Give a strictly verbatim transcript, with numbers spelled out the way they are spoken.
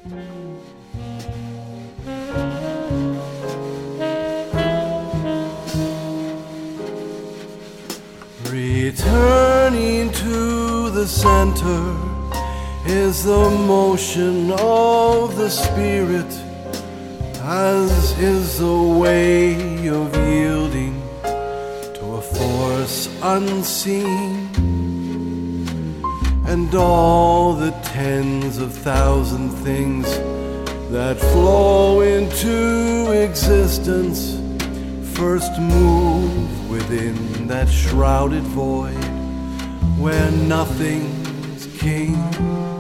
Returning to the center is the motion of the Spirit, as is the way of yielding to a force unseen, and all the tens of thousand things that flow into existence first move within that shrouded void where nothing's king.